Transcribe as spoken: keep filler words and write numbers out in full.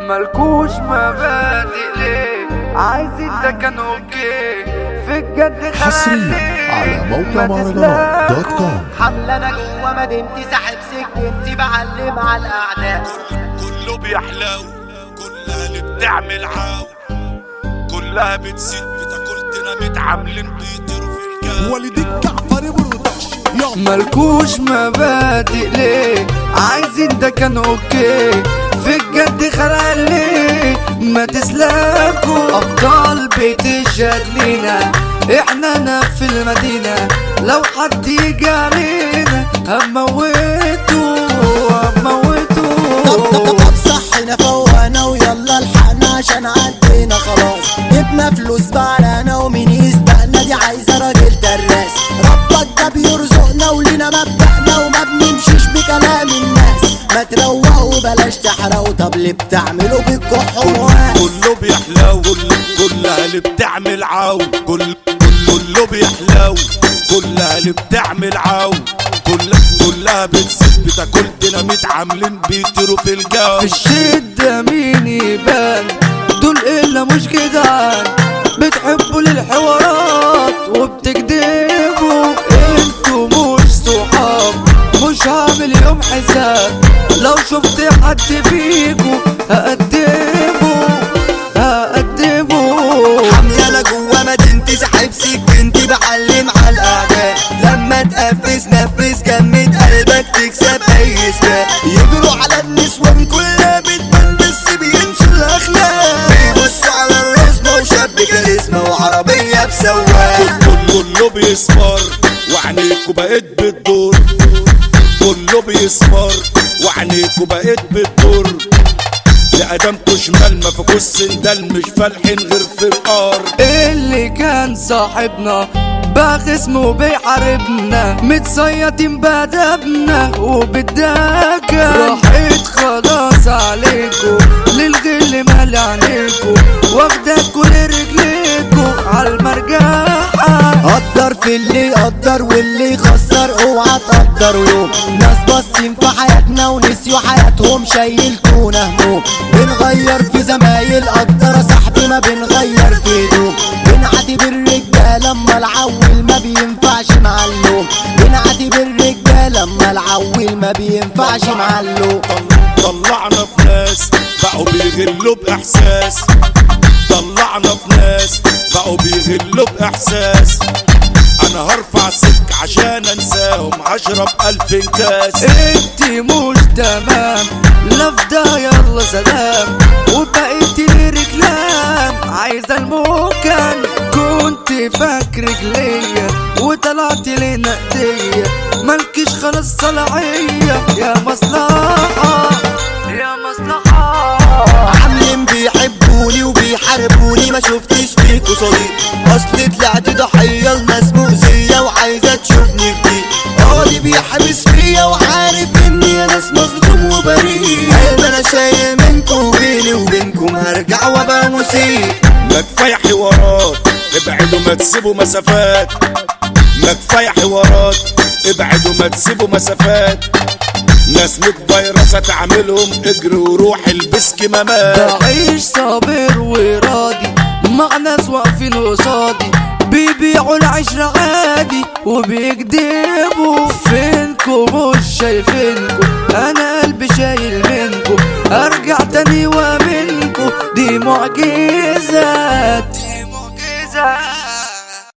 ملكوش مبادئ ليه عايزين ده كان اوكي في الجد حصريا على موقع مهرجانات دوت كوم. حملة انا جوا مدينتي ساحب سكنتي بعلم على الاعداء. كله بيحلو، كلها اللي بتعمل عاو، كلها بتزيد بتاكل ديناميت عاملين بيطيروا في الجو. والدي الجعفري برودكش ملكوش مبادئ ليه عايزين ده كان اوكي في الجد خلق ليه ما تسلكوا ابطال بتشهد لينا احنا هنا في المدينة لو حد يجي علينا هموته هموته. طب طب طب صحينا فوقنا ويلا الحقنا عشان عدينا خلاص جبنا فلوس بعلانا ومين يسبقنا دي عايزة راجل دراس. ربك ده بيرزقنا ولينا مبدأنا وما بنمشيش بكلام الناس. ما تروقوا بلاش تحرقوا طب اللي بتعملوا بالكح وواس. كله بيحلو، كلها اللي بتعمل عاو، كل كله بيحلو، كلها اللي بتعمل عاو، كلها كلها بتزيد بتاكل ديناميت عاملين بيطيروا في الجو. في الشدة مين يبان دول إلا مش جدعان بتحبوا للحوارات وبتكدبوا انتوا مش صحاب مش هعمل يوم حساب لو شفت حد فيكوا هقدمه هقدمه. حملة انا جوا مدينتي ساحب سكنتي بعلم على الاعداء. لما تقفز نفذ جمد قلبك تكسب اي سباق. يجروا على النسوان كلها بتبان بس بينسوا الاخلاق. بيبصوا على الرسمة وشاب كاريزما وعربية بسواق. كل كله بيسمر وعينيكوا بقيت بتدور، كله بيسمر وعينيكوا بقيت بتدور. لقدامكوا شمال ما فيكوش سندال مش فالحين غير في القار. اللي كان صاحبنا بقى خصمه بيحاربنا متصيطين بأدبنا وبالداكة راحت خلاص عليكو للغل مال عينيكو واخداكوا لرجليكو عالمرجحة. قدر في اللي يقدر واللي يخسر اوعى تقدر يوم. ناس باصين في حياتنا ونسيوا حياتهم شايلتونا هموم. بنغير في زمايل قدر صاحبي ما بنغير في هدوم. بنعاتب الرجالة اما العول ما بينفعش مع اللوم. بنعاتب الرجالة اما العول ما بينفعش مع اللوم. طلعنا في ناس بقوا بيغلوا بإحساس، طلعنا في ناس بقوا بيغلوا بإحساس. أنا هرفع سك عشان أنساهم هشرب ألف كاس. انتي مش تمام لفدا يلا سلام وبقيتي لي رجلام عايزة المكان. كنت فاكرك ليا وطلعت لي نقدية مالكيش خلاص صلاحية يا مصلحة يا مصلحة. عاملين بيحبوني وبيحاربوني ما شفتش فيكوا صديق. اصل طلعت ضحية لناس مؤذية وعايزة تشوفني جديد. قاضي بيحبس فيا وعارف اني ناس مظلوم وبريء. قلب انا شايل منكم وبيني وبينكم هرجع وابقى مسيء. ما كفاية حوارات ابعدوا ما تسيبوا مسافات، ما كفاية حوارات ابعدوا ما تسيبوا مسافات. ناس ميت فيروسة تعملهم اجري وروح البس كمامات. بعيش صابر وراضي مع ناس واقفين قصادي بيبيعوا العشرة عادي وبيكدبوا. فينكو مش شايفينكو انا قلبي شايل منكو ارجع تاني وامنكو دي معجزات.